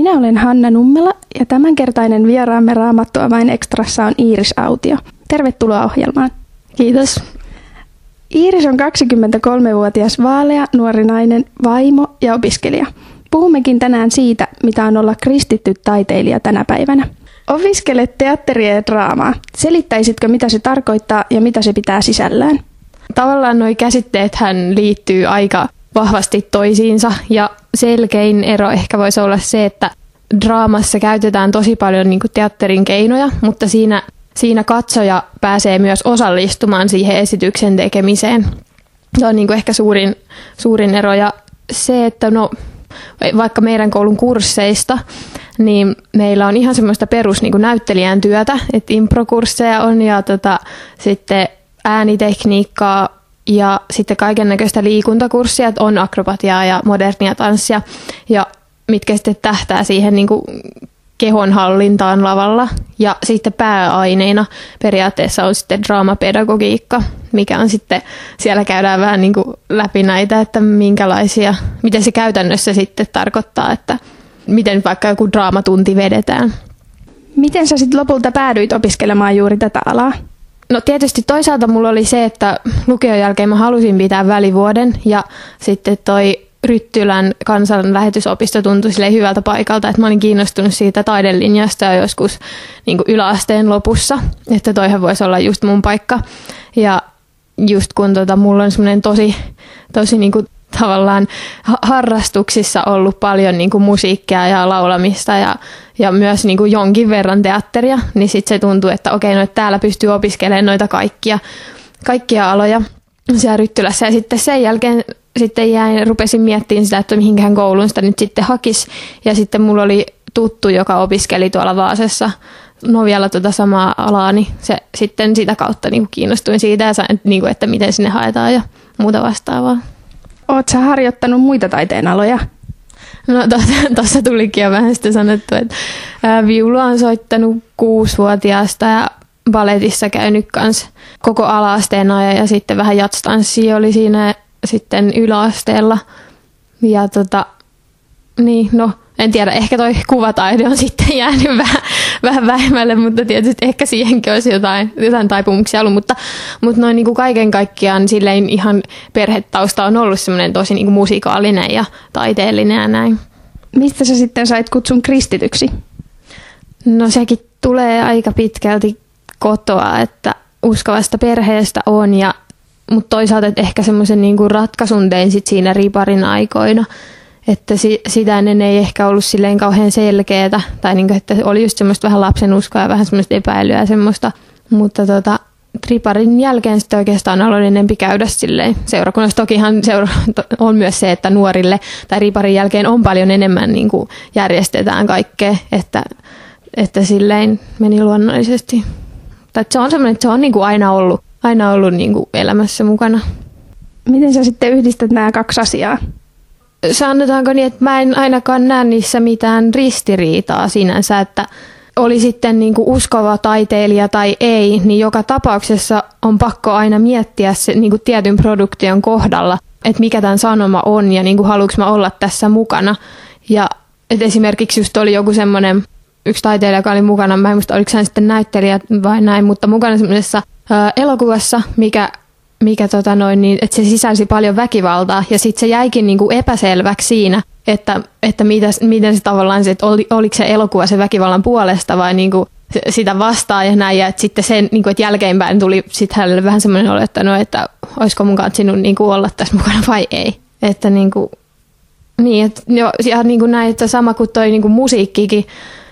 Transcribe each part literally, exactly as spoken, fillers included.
Minä olen Hanna Nummela ja tämänkertainen vieraamme Raamattuavain Extrassa on Iiris Autio. Tervetuloa ohjelmaan. Kiitos. Iiris on kaksikymmentäkolmevuotias vaalea, nuori nainen, vaimo ja opiskelija. Puhummekin tänään siitä, mitä on olla kristitty taiteilija tänä päivänä. Opiskelet teatteria ja draamaa. Selittäisitkö, mitä se tarkoittaa ja mitä se pitää sisällään? Tavallaan nuo käsitteethän liittyy aika vahvasti toisiinsa ja selkein ero ehkä voisi olla se, että draamassa käytetään tosi paljon niin kuin teatterin keinoja, mutta siinä, siinä katsoja pääsee myös osallistumaan siihen esityksen tekemiseen. Se on niin kuin ehkä suurin, suurin ero ja se, että no, vaikka meidän koulun kursseista, niin meillä on ihan semmoista perus niin kuin näyttelijän työtä, että improkursseja on ja tota, sitten äänitekniikkaa ja sitten kaikennäköistä liikuntakurssia, että on akrobatiaa ja modernia tanssia, ja mitkä sitten tähtää siihen niin kuin kehonhallintaan lavalla. Ja sitten pääaineina periaatteessa on sitten draamapedagogiikka, mikä on sitten, siellä käydään vähän niin kuin läpi näitä, että minkälaisia, miten se käytännössä sitten tarkoittaa, että miten vaikka joku draamatunti vedetään. Miten sä sitten lopulta päädyit opiskelemaan juuri tätä alaa? No tietysti toisaalta mulla oli se, että lukion jälkeen mä halusin pitää välivuoden ja sitten toi Ryttylän kansanlähetysopisto tuntui silleen hyvältä paikalta, että mä olin kiinnostunut siitä taidelinjasta jo joskus niin kuin yläasteen lopussa, että toihan voisi olla just mun paikka. Ja just kun tota, mulla on semmoinen tosi, tosi niin kuin tavallaan harrastuksissa ollut paljon niin kuin musiikkia ja laulamista ja, ja myös niin kuin jonkin verran teatteria, niin sitten se tuntuu, että okei, no, että täällä pystyy opiskelemaan noita kaikkia, kaikkia aloja siellä Ryttylässä. Ja sitten sen jälkeen sitten jäin, rupesin miettimään sitä, että mihinkään kouluun sitä nyt sitten hakisi. Ja sitten mulla oli tuttu, joka opiskeli tuolla Vaasassa no vielä tuota samaa alaa, niin se, sitten sitä kautta niin kuin kiinnostuin siitä ja sain, niin kuin, että miten sinne haetaan ja muuta vastaavaa. Oletko sä harjoittanut muita taiteenaloja? No tuossa tulikin jo vähän sitten sanottu, että viulua on soittanut kuusivuotiaasta ja baletissa käynyt kanssa koko ala-asteen ajan ja sitten vähän jatstanssia oli siinä sitten yläasteella. Ja tota, niin no en tiedä, ehkä toi kuvataide on sitten jäänyt vähän, vähän vähemmälle, mutta tietysti ehkä siihenkin olisi jotain, jotain taipumuksia ollut, mutta, mutta noin niin kuin kaiken kaikkiaan silleen ihan perhetausta on ollut semmoinen tosi niin kuin musikaalinen ja taiteellinen ja näin. Mistä sä sitten sait kutsun kristityksi? No sekin tulee aika pitkälti kotoa, että uskovasta perheestä on, ja, mutta toisaalta että ehkä semmoisen niin kuin ratkaisun tein sit siinä riparin aikoina. Että si- sitä ennen ei ehkä ollut silleen kauhean selkeätä, tai niinku, että oli just semmoista vähän lapsen uskoa ja vähän semmoista epäilyä ja semmoista. Mutta tota, triparin jälkeen sitten oikeastaan aloin enempi käydä silleen seurakunnassa. Tokihan seura- on myös se, että nuorille tai riparin jälkeen on paljon enemmän niinku järjestetään kaikkea, että, että silleen meni luonnollisesti. Tai se on semmoinen, että se on niinku aina ollut, aina ollut niinku elämässä mukana. Miten sä sitten yhdistät nämä kaksi asiaa? Sanotaanko niin, että mä en ainakaan näe niissä mitään ristiriitaa sinänsä, että oli sitten niin kuin uskova taiteilija tai ei, niin joka tapauksessa on pakko aina miettiä se niin kuin tietyn produktion kohdalla, että mikä tämän sanoma on ja niin kuin haluanko mä olla tässä mukana. Ja että esimerkiksi just oli joku semmoinen yksi taiteilija, joka oli mukana, mä en muista oliko hän sitten näyttelijä vai näin, mutta mukana semmoisessa ää, elokuvassa, mikä mikä tota noin, niin, että se sisälsi paljon väkivaltaa ja sitten se jäikin niinku epäselväksi siinä, että, että mitä, miten se tavallaan se, että oli, oliko se elokuva se väkivallan puolesta vai niinku sitä vastaan ja näin, ja että sitten sen, niinku, että jälkeenpäin tuli sitten hänelle vähän semmoinen olo, että no, että olisiko mun kanssa sinun niinku olla tässä mukana vai ei. Että niinku, niin, että jo, ja niinku näin, että sama kuin toi niinku musiikkikin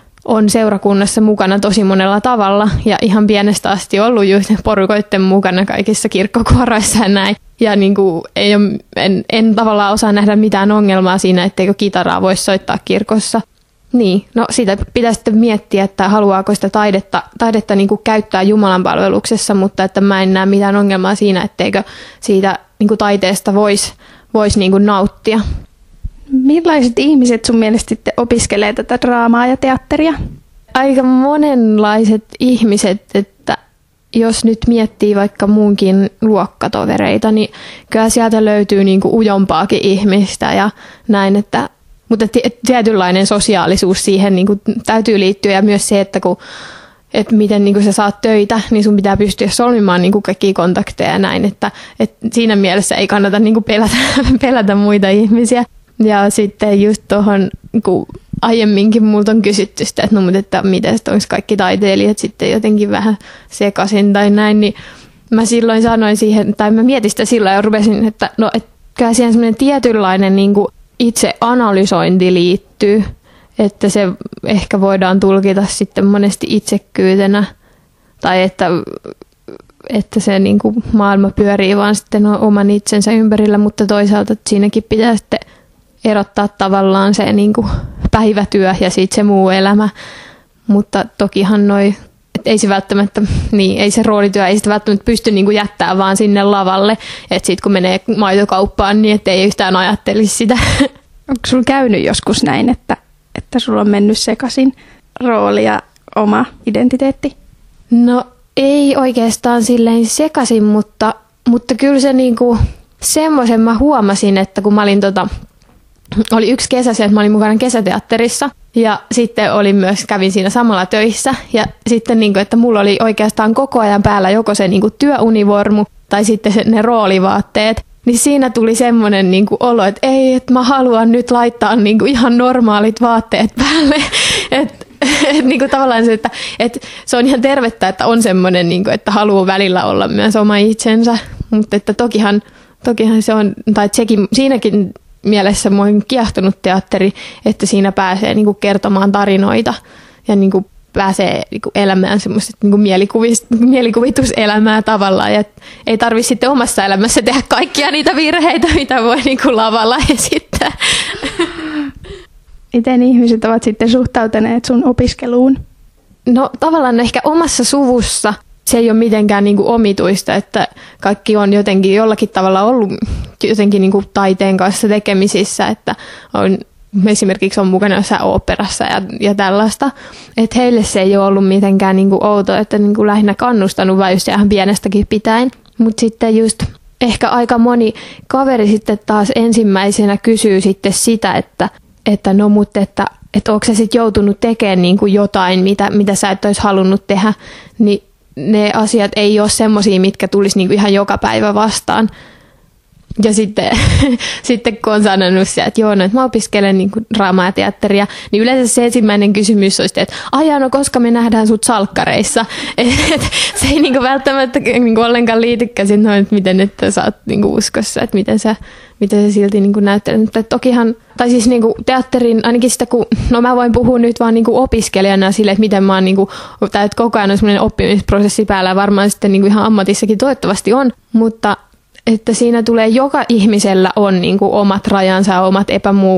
on seurakunnassa mukana tosi monella tavalla ja ihan pienestä asti ollut just porukoitten mukana kaikissa kirkkokuoroissa ja näin. Ja niin kuin ei ole, en, en tavallaan osaa nähdä mitään ongelmaa siinä, etteikö kitaraa voisi soittaa kirkossa. Niin, no sitä pitää sitten miettiä, että haluaako sitä taidetta, taidetta niin kuin käyttää Jumalan palveluksessa, mutta että mä en näe mitään ongelmaa siinä, etteikö siitä niin kuin taiteesta voisi vois niin kuin nauttia. Millaiset ihmiset sun mielestä sitten opiskelee tätä draamaa ja teatteria? Aika monenlaiset ihmiset, että jos nyt miettii vaikka muunkin luokkatovereita, niin kyllä sieltä löytyy niinku ujompaakin ihmistä ja näin, että mutta tietynlainen sosiaalisuus siihen niin kuin täytyy liittyä ja myös se, että kun että miten niin kuin sä saat töitä, niin sun pitää pystyä solmimaan niin kuin kaikkia kontakteja ja näin, että, että siinä mielessä ei kannata niin kuin pelätä, pelätä muita ihmisiä. Ja sitten just tuohon, kun aiemminkin multa on kysytty sitä, että no mutta että miten onko kaikki taiteilijat sitten jotenkin vähän sekaisin tai näin, niin mä silloin sanoin siihen, tai mä mietin sitä silloin ja rupesin, että no että kyllä siihen semmoinen tietynlainen niin kuin itse analysointi liittyy, että se ehkä voidaan tulkita sitten monesti itsekkyytenä tai että, että se niin kuin maailma pyörii vaan sitten oman itsensä ympärillä, mutta toisaalta että siinäkin pitää sitten erottaa tavallaan se niin kuin päivätyö ja sitten se muu elämä, mutta tokihan noi, että ei se välttämättä, niin ei se roolityö, ei sitä välttämättä pysty niin kuin jättää vaan sinne lavalle, että sitten kun menee maitokauppaan, niin ettei yhtään ajattelisi sitä. Onko sulla käynyt joskus näin, että, että sulla on mennyt sekaisin rooli ja oma identiteetti? No ei oikeastaan silleen sekaisin, mutta, mutta kyllä se niinku, semmoisen mä huomasin, että kun mä olin tota, oli yksi kesä se, että mä olin mukana kesäteatterissa ja sitten olin myös, kävin siinä samalla töissä ja sitten niinku, että mulla oli oikeastaan koko ajan päällä joko se niinku työunivormu tai sitten se, ne roolivaatteet. Niin siinä tuli semmoinen niinku olo, että ei, että mä haluan nyt laittaa niinku ihan normaalit vaatteet päälle. Että et, niinku tavallaan se, että et se on ihan tervettä, että on semmoinen, niinku, että haluaa välillä olla myös oma itsensä. Mutta että tokihan, tokihan se on, tai sekin, siinäkin mielessä mua on kiehtonut teatteri, että siinä pääsee niinku kertomaan tarinoita ja niinku pääsee niinku elämään semmoista niinku mielikuvituselämää tavallaan. Ja ei tarvitse sitten omassa elämässä tehdä kaikkia niitä virheitä, mitä voi niinku lavalla esittää. Miten ihmiset ovat sitten suhtautuneet sun opiskeluun? No tavallaan ehkä omassa suvussa se ei ole mitenkään niinku omituista, että kaikki on jotenkin jollakin tavalla ollut jotenkin niinku taiteen kanssa tekemisissä, että on esimerkiksi on mukana jossain oopperassa ja, ja tällaista. Että heille se ei ole ollut mitenkään niinku outo, että niinku lähinnä kannustanut vaan just ihan pienestäkin pitäen. Mutta sitten just ehkä aika moni kaveri sitten taas ensimmäisenä kysyy sitten sitä, että, että no mutta että, että onko sä sitten joutunut tekemään niinku jotain, mitä, mitä sä et olisi halunnut tehdä, niin ne asiat ei ole semmoisia, mitkä tulisi niinku ihan joka päivä vastaan. Ja sitten, sitten kun on sanonut se, että joo, no, että mä opiskelen niin kuin draamaa ja teatteria, niin yleensä se ensimmäinen kysymys olisi, että aijaa, no koska me nähdään sut salkkareissa. Et, et, se ei niin kuin välttämättä niin kuin ollenkaan liitykään siihen, että miten että sä oot niin kuin uskossa, että miten sä, miten sä silti niin kuin näyttelet. Mutta tokihan, tai siis niin kuin teatterin, ainakin sitä, kun, no mä voin puhua nyt vaan niin kuin opiskelijana sille, että miten mä oon niin kuin, tai että koko ajan on semmoinen oppimisprosessi päällä, varmaan sitten niin kuin ihan ammatissakin toivottavasti on, mutta että siinä tulee, joka ihmisellä on niin kuin omat rajansa ja omat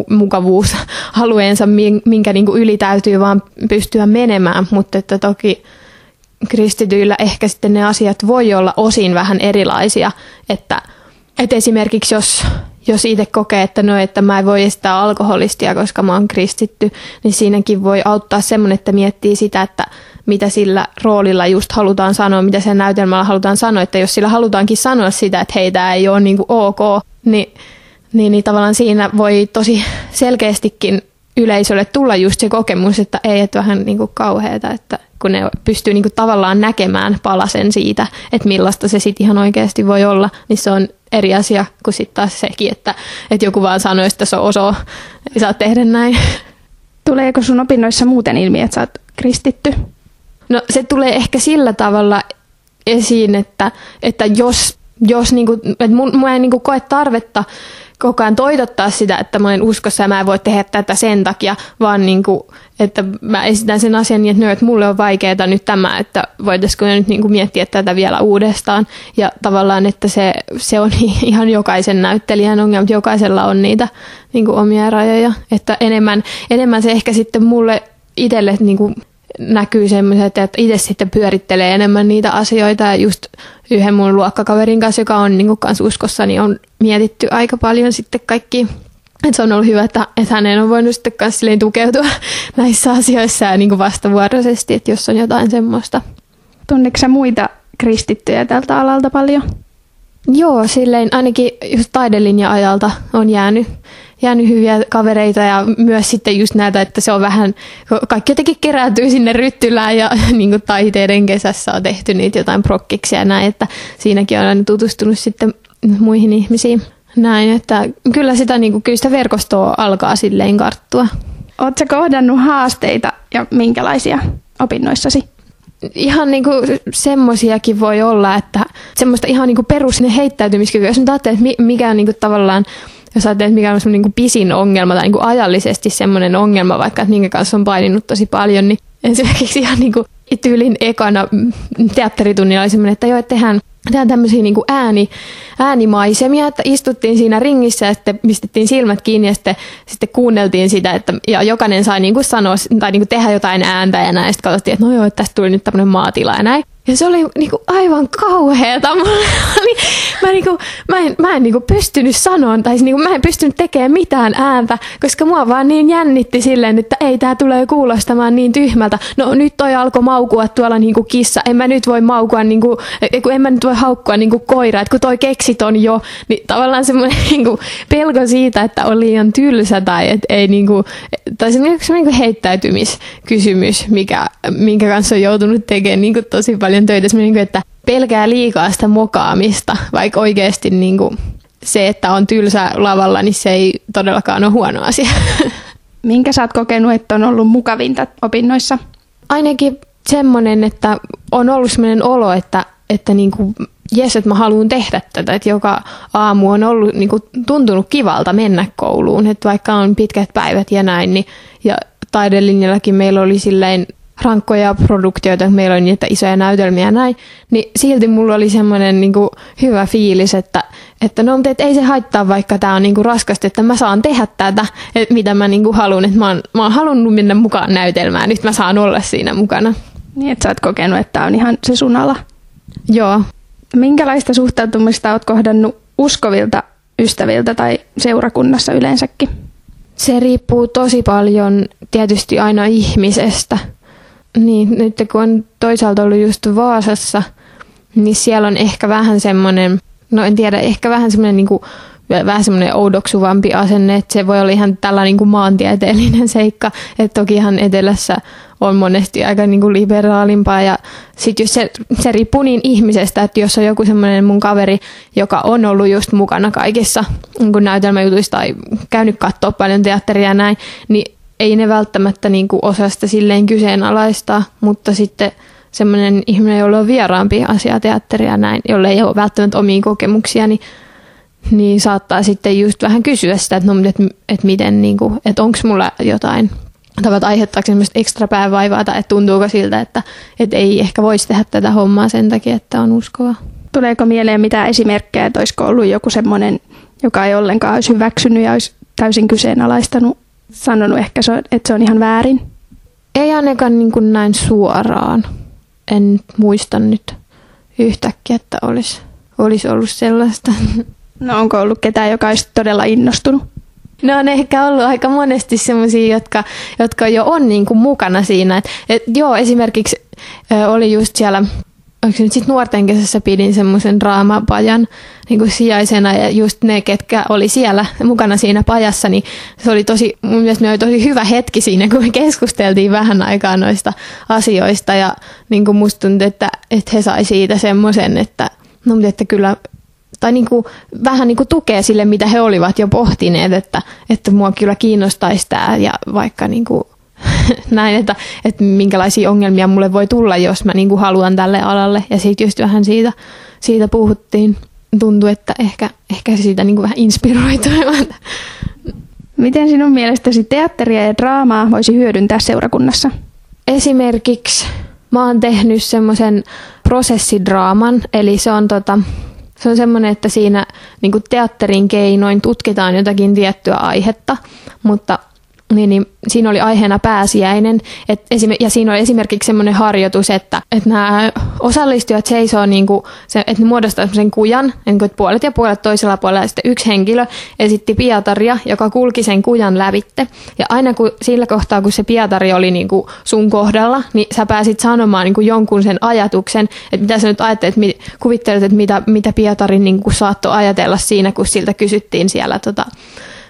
epämukavuusalueensa, minkä niin kuin yli täytyy vaan pystyä menemään, mutta että toki kristityillä ehkä sitten ne asiat voi olla osin vähän erilaisia, että, että esimerkiksi jos, jos itse kokee, että no, että mä en voi estää alkoholistia, koska mä oon kristitty, niin siinäkin voi auttaa semmoinen, että miettii sitä, että mitä sillä roolilla just halutaan sanoa, mitä sen näytelmällä halutaan sanoa, että jos sillä halutaankin sanoa sitä, että hei, tämä ei ole niin kuin ok, niin, niin, niin tavallaan siinä voi tosi selkeästikin yleisölle tulla just se kokemus, että ei, että vähän niin kuin kauheata, että kun ne pystyy niin kuin tavallaan näkemään palasen siitä, että millaista se sitten ihan oikeasti voi olla, niin se on eri asia kuin sitten taas sekin, että, että joku vaan sanoo, että se on oso, ei saa tehdä näin. Tuleeko sun opinnoissa muuten ilmi, että sä oot kristitty? No se tulee ehkä sillä tavalla esiin, että, että jos, jos niinku, että mun, mä en niinku koe tarvetta koko ajan toitottaa sitä, että mä olen uskossa ja mä en voi tehdä tätä sen takia, vaan niinku, että mä esitän sen asian niin, että, no, että mulle on vaikeaa nyt tämä, että voitaisiko nyt niinku miettiä tätä vielä uudestaan. Ja tavallaan, että se, se on ihan jokaisen näyttelijän ongelma, mutta jokaisella on niitä niinku omia rajoja. Että enemmän, enemmän se ehkä sitten mulle itselle niinku näkyy semmoiset, että itse sitten pyörittelee enemmän niitä asioita ja just yhden mun luokkakaverin kanssa, joka on niin kanssa uskossa, niin on mietitty aika paljon sitten kaikki. Että se on ollut hyvä, että, että hänen on voinut sitten kanssa tukeutua näissä asioissa ja niin vastavuoroisesti, että jos on jotain semmoista. Tunneeko sä muita kristittyjä tältä alalta paljon? Joo, silleen ainakin just taidelinja-ajalta on jäänyt, jäänyt hyviä kavereita ja myös sitten just näitä, että se on vähän, kaikki jotenkin kerääntyy sinne Ryttylään ja niin kuin taiteiden kesässä on tehty niitä jotain prokkiksia ja näin, että siinäkin on aina tutustunut sitten muihin ihmisiin. Näin, että kyllä sitä, niin kuin, kyllä sitä verkostoa alkaa silleen karttua. Oletko kohdannut haasteita ja minkälaisia opinnoissasi? Ihan niin kuin semmosiakin voi olla, että semmoista ihan niin kuin perus heittäytymiskykyä. Jos nyt ajattelee, että mikä on niin kuin tavallaan, jos ajattelee, että mikä on semmoinen niin kuin pisin ongelma tai niin kuin ajallisesti semmoinen ongelma, vaikka että minkä kanssa on paininut tosi paljon, niin esimerkiksi ihan niin kuin tyylin ekana teatteritunnilla oli semmoinen, että joo, että tehdään Tehdään tämmöisiä niin kuin ääni, äänimaisemia, että istuttiin siinä ringissä ja sitten pistettiin silmät kiinni ja sitten, sitten kuunneltiin sitä, että ja jokainen sai niin kuin sanoa tai niin kuin tehdä jotain ääntä ja näin. Sitten katsottiin, että no joo, että tästä tuli nyt tämmöinen maatila ja näin. Ja se oli niin kuin aivan kauheata. Mä, niin kuin, mä en, mä en niin kuin pystynyt sanoa, tai niin kuin mä en pystynyt tekemään mitään ääntä, koska mua vaan niin jännitti silleen, että ei, tää tulee kuulostamaan niin tyhmältä. No nyt toi alkoi maukua tuolla niin kuin kissa. En mä nyt voi maukua, niin kuin, en mä nyt voi haukkua niin kuin koira, että kun toi keksit on jo, niin tavallaan semmoinen niin kuin pelko siitä, että on liian tylsä tai että ei niin kuin, tai semmoinen niin kuin heittäytymiskysymys, mikä, minkä kanssa on joutunut tekemään niin kuin tosi paljon töitä, että pelkää liikaa sitä mokaamista, vaikka oikeasti niin kuin se, että on tylsä lavalla, niin se ei todellakaan ole huono asia. Minkä sä oot kokenut, että on ollut mukavinta opinnoissa? Ainakin semmoinen, että on ollut semmoinen olo, että, että niin kuin, jes, että mä haluan tehdä tätä, että joka aamu on ollut niin kuin, tuntunut kivalta mennä kouluun, että vaikka on pitkät päivät ja näin, niin, ja taidelinjallakin meillä oli silleen rankkoja produktioita, meillä oli niitä isoja näytelmiä ja näin, niin silti mulla oli semmoinen niin kuin hyvä fiilis, että, että no, mutta et ei se haittaa, vaikka tämä on niin kuin raskasta, että mä saan tehdä tätä, että mitä mä niin kuin haluan, että mä oon, mä oon halunnut mennä mukaan näytelmään, nyt mä saan olla siinä mukana. Niin, että sä oot kokenut, että tää on ihan se sun ala. Joo. Minkälaista suhtautumista oot kohdannut uskovilta ystäviltä tai seurakunnassa yleensäkin? Se riippuu tosi paljon tietysti aina ihmisestä. Niin, nyt kun on toisaalta ollut just Vaasassa, niin siellä on ehkä vähän semmoinen, no en tiedä, ehkä vähän semmoinen niin kuin, vähän semmoinen oudoksuvampi asenne, että se voi olla ihan tällainen niin kuin maantieteellinen seikka, että tokihan etelässä on monesti aika niin kuin liberaalimpaa ja sitten just se, se riippuu niin ihmisestä, että jos on joku semmoinen mun kaveri, joka on ollut just mukana kaikissa niin kuin näytelmäjutuissa tai käynyt katsoa paljon teatteria ja näin, niin ei ne välttämättä niin kuin osaa sitä silleen kyseenalaistaa, mutta sitten semmoinen ihminen, jolla on vieraampi asia teatteria ja näin, jolle ei ole välttämättä omia kokemuksia, niin, niin saattaa sitten just vähän kysyä sitä, että, no, että, että miten, niin kuin, että onko mulla jotain, tavat aiheuttaako semmoista ekstra päävaivaa tai että tuntuuko siltä, että, että ei ehkä voisi tehdä tätä hommaa sen takia, että on uskova. Tuleeko mieleen mitään esimerkkejä, että olisiko ollut joku semmoinen, joka ei ollenkaan olisi hyväksynyt ja olisi täysin kyseenalaistanut, sanonut ehkä, että se on ihan väärin? Ei ainakaan niin kuin näin suoraan. En muista nyt yhtäkkiä, että olisi, olisi ollut sellaista. No onko ollut ketään, joka olisi todella innostunut? No on ehkä ollut aika monesti sellaisia, jotka, jotka jo on niin kuin mukana siinä. Et, et joo, esimerkiksi ö, oli just siellä, oliko se nyt sitten nuorten kesässä pidin semmoisen draamapajan niin kuin sijaisena ja just ne, ketkä oli siellä mukana siinä pajassa, niin se oli tosi, mun mielestä me oli tosi hyvä hetki siinä, kun me keskusteltiin vähän aikaa noista asioista ja niin kuin musta tuntui, että, että he sai siitä semmoisen, että no että kyllä, tai niin kuin, vähän niin kuin tukea sille, mitä he olivat jo pohtineet, että, että mua kyllä kiinnostaisi tämä ja vaikka niin kuin näin, että, että minkälaisia ongelmia mulle voi tulla, jos mä niin kuin haluan tälle alalle. Ja sitten just vähän siitä, siitä puhuttiin. Tuntui, että ehkä, ehkä se siitä niin kuin vähän inspiroitui. Miten sinun mielestäsi teatteria ja draamaa voisi hyödyntää seurakunnassa? Esimerkiksi mä oon tehnyt semmoisen prosessidraaman, eli se on tota... Se on semmoinen, että siinä niin kuin teatterin keinoin tutkitaan jotakin tiettyä aihetta, mutta niin, niin, siinä oli aiheena pääsiäinen. Et esim, ja siinä oli esimerkiksi semmoinen harjoitus, että, että nämä osallistujat seisoo, niin kuin, se, että ne muodostaa semmoisen kujan, niin kuin, että puolet ja puolet toisella puolella. Ja sitten yksi henkilö esitti Pietaria, joka kulki sen kujan lävitte. Ja aina kun, sillä kohtaa, kun se Pietari oli niin kuin sun kohdalla, niin sä pääsit sanomaan niin kuin jonkun sen ajatuksen, että mitä sä nyt ajattelet, että kuvittelet, että mitä, mitä Pietari niin kuin saattoi ajatella siinä, kun siltä kysyttiin siellä tota,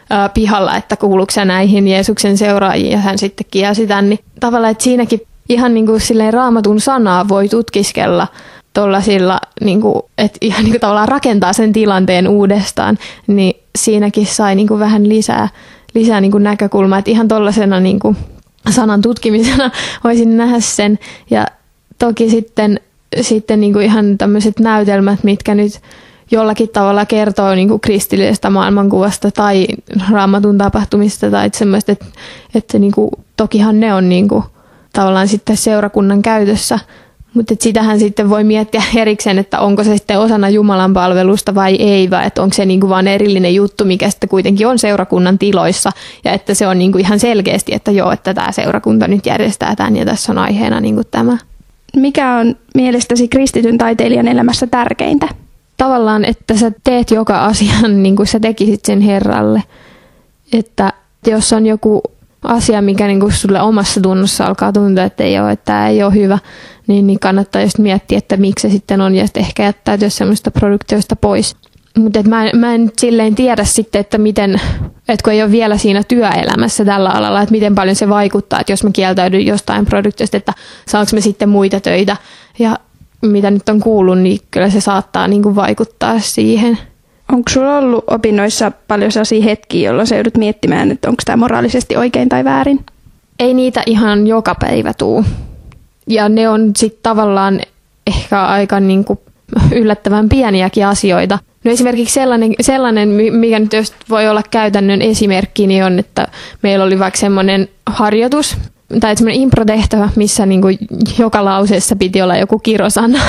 ää, pihalla, että kuuluuko sä näihin Jeesuksen seuraajiin, ja hän sitten kielsi tämän. Niin tavallaan, että siinäkin ihan niin kuin silleen Raamatun sanaa voi tutkiskella tuollaisilla, niin kuin, että ihan niin kuin tavallaan rakentaa sen tilanteen uudestaan, niin siinäkin sai niin kuin vähän lisää, lisää niin kuin näkökulmaa, että ihan tuollaisena niin kuin sanan tutkimisena voisin nähdä sen. Ja toki sitten, sitten niin kuin ihan tämmöiset näytelmät, mitkä nyt jollakin tavalla kertoo niin kuin kristillisestä maailmankuvasta tai Raamatun tapahtumista tai semmoista, että, että niin kuin, tokihan ne on niin kuin, tavallaan sitten seurakunnan käytössä, mutta sitähän sitten voi miettiä erikseen, että onko se sitten osana Jumalan palvelusta vai ei, vai että onko se niin kuin vaan erillinen juttu, mikä sitten kuitenkin on seurakunnan tiloissa, ja että se on niin kuin ihan selkeästi, että joo, että tämä seurakunta nyt järjestää tämän, ja tässä on aiheena niin kuin tämä. Mikä on mielestäsi kristityn taiteilijan elämässä tärkeintä? Tavallaan, että sä teet joka asian niin kuin sä tekisit sen Herralle. Että jos on joku asia, mikä niin kuin sulle omassa tunnossa alkaa tuntua, että ei ole, että tämä ei ole hyvä, niin, niin kannattaa just miettiä, että miksi se sitten on, ja sitten ehkä jättäytyä semmoista produktioista pois. Mutta mä, mä en silleen tiedä sitten, että miten, että kun ei ole vielä siinä työelämässä tällä alalla, että miten paljon se vaikuttaa, että jos mä kieltäydyn jostain produktiosta, että saanko me sitten muita töitä, ja mitä nyt on kuullut, niin kyllä se saattaa niin kuin vaikuttaa siihen. Onko sulla ollut opinnoissa paljon sellaisia hetkiä, jolloin sä joudut miettimään, että onko tämä moraalisesti oikein tai väärin? Ei niitä ihan joka päivä tuu. Ja ne on sitten tavallaan ehkä aika niin kuin yllättävän pieniäkin asioita. No esimerkiksi sellainen, sellainen, mikä nyt voi olla käytännön esimerkki, niin on, että meillä oli vaikka semmoinen harjoitus, tai semmoinen improtehtävä, missä niin kuin joka lauseessa piti olla joku kirosana.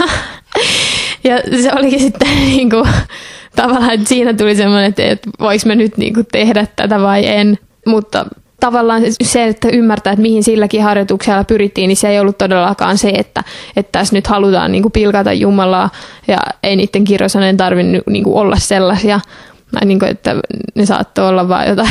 Ja se olikin sitten niin kuin, tavallaan, että siinä tuli semmoinen, että, että voiko mä nyt niin kuin tehdä tätä vai en. Mutta tavallaan se, että ymmärtää, että mihin silläkin harjoituksella pyrittiin, niin se ei ollut todellakaan se, että, että tässä nyt halutaan niin kuin pilkata Jumalaa ja ei niiden kirosanojen tarvinnut niin kuin olla sellaisia. Niin kuin, että ne saattoi olla vaan jotain,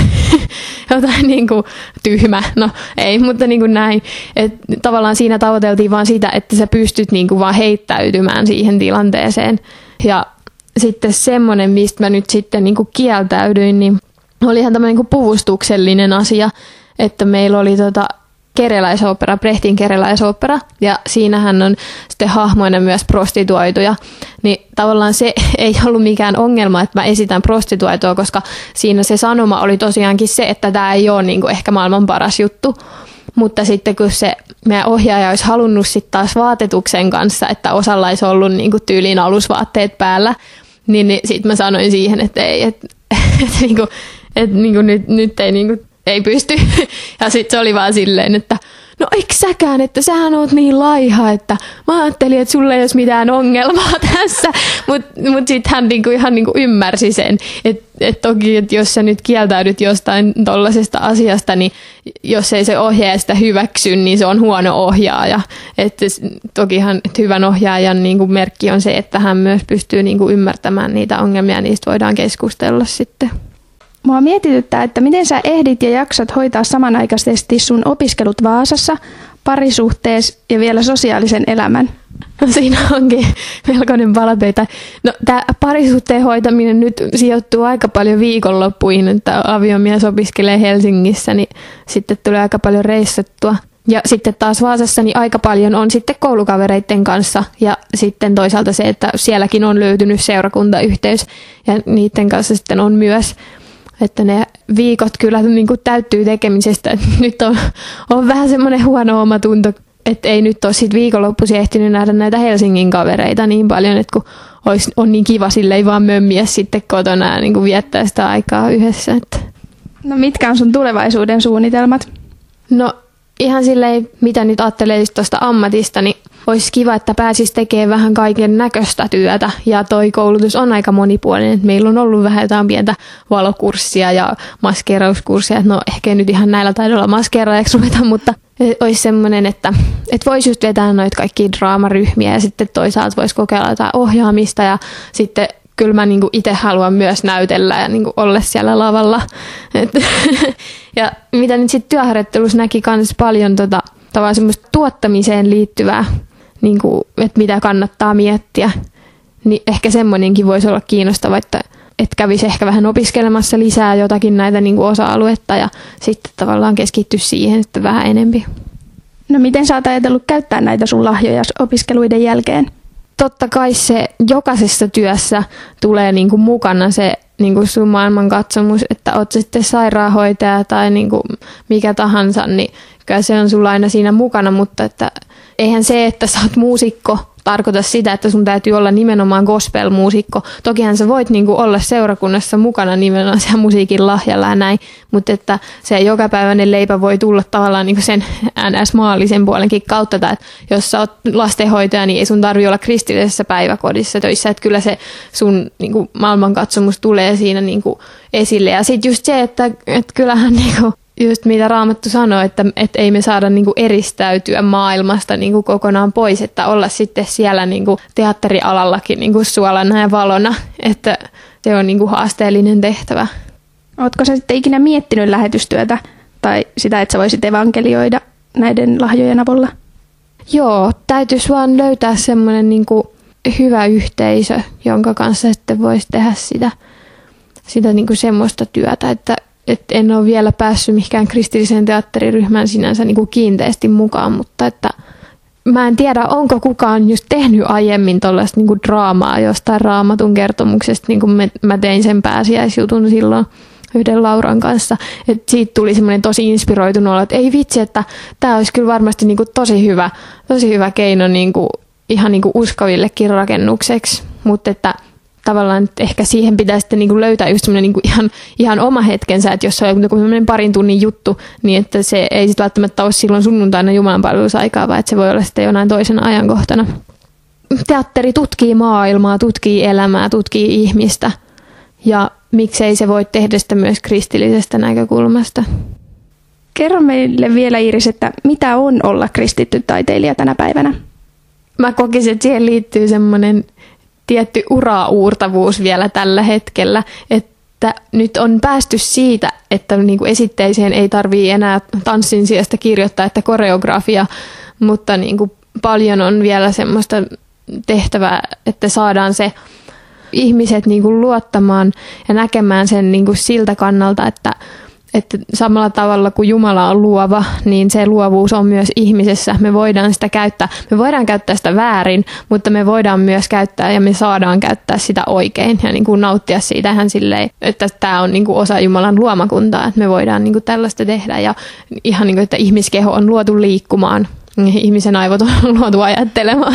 jotain niin kuin tyhmä. No ei, mutta niin kuin näin. Et tavallaan siinä tavoiteltiin vaan sitä, että sä pystyt niin kuin vaan heittäytymään siihen tilanteeseen. Ja sitten semmoinen, mistä mä nyt sitten niin kuin kieltäydyin, niin oli ihan tämmöinen niin kuin puvustuksellinen asia, että meillä oli tota kereläisopera, Brechtin kereläisopera, ja siinähän on sitten hahmoina myös prostituoituja, niin tavallaan se ei ollut mikään ongelma, että mä esitän prostituoitua, koska siinä se sanoma oli tosiaankin se, että tämä ei ole niin kuin ehkä maailman paras juttu, mutta sitten kun se meidän ohjaaja olisi halunnut sitten taas vaatetuksen kanssa, että osalla olisi ollut niin kuin tyyliin alusvaatteet päällä, niin, niin sitten mä sanoin siihen, että ei, että, että, niin kuin, että niin kuin nyt, nyt ei niin kuin ei pysty. Ja sitten se oli vaan silleen, että no eikö säkään, että sähän oot niin laiha, että mä ajattelin, että sulla ei olisi mitään ongelmaa tässä. Mutta mut sitten hän niinku ihan niinku ymmärsi sen, että et toki, että jos sä nyt kieltäydyt jostain tollasesta asiasta, niin jos ei se ohjaaja sitä hyväksy, niin se on huono ohjaaja. Että tokihan et hyvän ohjaajan niinku merkki on se, että hän myös pystyy niinku ymmärtämään niitä ongelmia, ja niistä voidaan keskustella sitten. Mua mietityttää, että miten sä ehdit ja jaksat hoitaa samanaikaisesti sun opiskelut Vaasassa, parisuhtees ja vielä sosiaalisen elämän. No siinä onkin melkoinen palatöitä. No tämä parisuhteen hoitaminen nyt sijoittuu aika paljon viikonloppuihin, että aviomies opiskelee Helsingissä, niin sitten tulee aika paljon reissattua. Ja sitten taas Vaasassa niin aika paljon on sitten koulukavereiden kanssa, ja sitten toisaalta se, että sielläkin on löytynyt seurakuntayhteys ja niiden kanssa sitten on myös. Että ne viikot kyllä niin kuin täyttyy tekemisestä. Nyt on, on vähän semmoinen huono omatunto, että ei nyt ole sit viikonloppuisin ehtinyt nähdä näitä Helsingin kavereita niin paljon, että kun olisi, on niin kiva silleen vaan mömmiä sitten kotona ja niin kuin viettää sitä aikaa yhdessä. Että. No mitkä on sun tulevaisuuden suunnitelmat? No ihan silleen, mitä nyt ajattelee tuosta ammatista, niin olisi kiva, että pääsisi tekemään vähän kaiken näköistä työtä. Ja toi koulutus on aika monipuolinen. Meillä on ollut vähän jotain pientä valokurssia ja maskeerauskurssia. No ehkä nyt ihan näillä taidoilla maskeeraajaksi ruveta, mutta olisi semmoinen, että, että voisi just vetää noita kaikkia draamaryhmiä ja sitten toisaalta voisi kokeilla jotain ohjaamista ja sitten kyllä mä niinku itse haluan myös näytellä ja niinku olla siellä lavalla. Et ja mitä nyt sitten työharjoittelussa näki myös paljon tota, tavallaan semmoista tuottamiseen liittyvää, niinku, että mitä kannattaa miettiä. Niin ehkä semmoinenkin voisi olla kiinnostava, että että kävisi ehkä vähän opiskelemassa lisää jotakin näitä niin kuin osa-aluetta ja sitten tavallaan keskittyä siihen sitten vähän enempi. No miten sä oot ajatellut käyttää näitä sun lahjoja opiskeluiden jälkeen? Totta kai se jokaisessa työssä tulee niin kuin mukana se niin kuin sun maailmankatsomus, että oot sitten sairaanhoitaja tai niin kuin mikä tahansa, niin kyllä se on sulla aina siinä mukana, mutta että eihän se, että sä oot muusikko, tarkoita sitä, että sun täytyy olla nimenomaan gospel-muusikko. Tokihan sä voit niinku olla seurakunnassa mukana nimenomaan sen musiikin lahjalla ja näin, mutta että se jokapäiväinen leipä voi tulla tavallaan niinku sen N S-maallisen puolenkin kautta. Että jos sä oot lastenhoitaja, niin ei sun tarvitse olla kristillisessä päiväkodissa töissä. Että kyllä se sun niinku maailmankatsomus tulee siinä niinku esille. Ja sitten just se, että et kyllähän niinku just mitä Raamattu sanoo, että, että ei me saada niinku eristäytyä maailmasta niinku kokonaan pois, että olla sitten siellä niinku teatterialallakin niinku suolana ja valona, että se on niinku haasteellinen tehtävä. Ootko sä sitten ikinä miettinyt lähetystyötä tai sitä, että sä voisit evankelioida näiden lahjojen avulla? Joo, täytyisi vaan löytää semmoinen niinku hyvä yhteisö, jonka kanssa sitten voisi tehdä sitä, sitä niinku semmoista työtä, että Et en ole vielä päässyt mihinkään kristilliseen teatteriryhmään sinänsä niin kuin kiinteästi mukaan, mutta että mä en tiedä, onko kukaan just tehnyt aiemmin tuollaista niin kuin draamaa jostain Raamatun kertomuksesta, niin kuin me, mä tein sen pääsiäisjutun silloin yhden Lauran kanssa. Et siitä tuli semmoinen tosi inspiroitunut olo, että ei vitsi, että tämä olisi kyllä varmasti niin kuin tosi hyvä, tosi hyvä keino niin kuin, ihan niin kuin uskovillekin rakennukseksi, mutta että tavallaan että ehkä siihen pitää sitten niinku löytää just semmoinen niinku ihan, ihan oma hetkensä, että jos se on joku parin tunnin juttu, niin että se ei sitten välttämättä ole silloin sunnuntaina jumalanpalvelusaikaa, vaan että se voi olla sitten jonain toisena ajankohtana. Teatteri tutkii maailmaa, tutkii elämää, tutkii ihmistä ja miksei se voi tehdä sitä myös kristillisestä näkökulmasta. Kerro meille vielä, Iiris, että mitä on olla kristitty taiteilija tänä päivänä? Mä kokisin, että siihen liittyy semmoinen tietty ura-uurtavuus vielä tällä hetkellä, että nyt on päästy siitä, että niinku esitteiseen ei tarvitse enää tanssin sijasta kirjoittaa, että koreografia, mutta niinku paljon on vielä semmoista tehtävää, että saadaan se ihmiset niinku luottamaan ja näkemään sen niinku siltä kannalta, että että samalla tavalla kuin Jumala on luova, niin se luovuus on myös ihmisessä. Me voidaan sitä käyttää, me voidaan käyttää sitä väärin, mutta me voidaan myös käyttää ja me saadaan käyttää sitä oikein ja niin kuin nauttia siitä ihan silleen, että tämä on niin kuin osa Jumalan luomakuntaa, että me voidaan niin kuin tällaista tehdä ja ihan niin kuin, että ihmiskeho on luotu liikkumaan, ihmisen aivot on luotu ajattelemaan.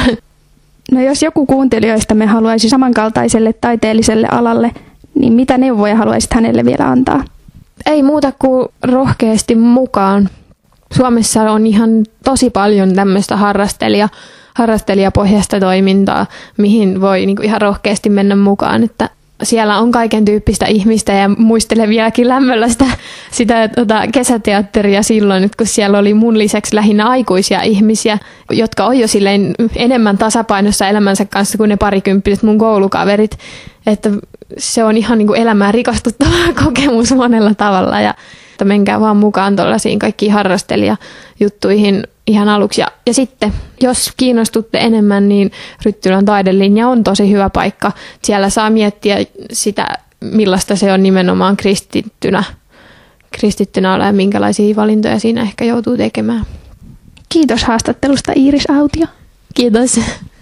No jos joku kuuntelijoista me haluaisi samankaltaiselle taiteelliselle alalle, niin mitä neuvoja haluaisit hänelle vielä antaa? Ei muuta kuin rohkeasti mukaan. Suomessa on ihan tosi paljon tämmöistä harrastelija, harrastelijapohjaista toimintaa, mihin voi niinku ihan rohkeasti mennä mukaan. Että siellä on kaiken tyyppistä ihmistä ja muistelen vieläkin lämmöllä sitä, sitä tota, kesäteatteria silloin, kun siellä oli mun lisäksi lähinnä aikuisia ihmisiä, jotka on jo silleen enemmän tasapainossa elämänsä kanssa kuin ne parikymppiset mun koulukaverit. Että se on ihan niin kuin elämään rikastuttava kokemus monella tavalla ja että menkää vaan mukaan tuollaisiin kaikkiin harrastelijajuttuihin ihan aluksi. Ja, ja sitten, jos kiinnostutte enemmän, niin Ryttylän taidelinja on tosi hyvä paikka. Siellä saa miettiä sitä, millaista se on nimenomaan kristittynä, kristittynä olla ja minkälaisia valintoja siinä ehkä joutuu tekemään. Kiitos haastattelusta, Iiris Autio. Kiitos.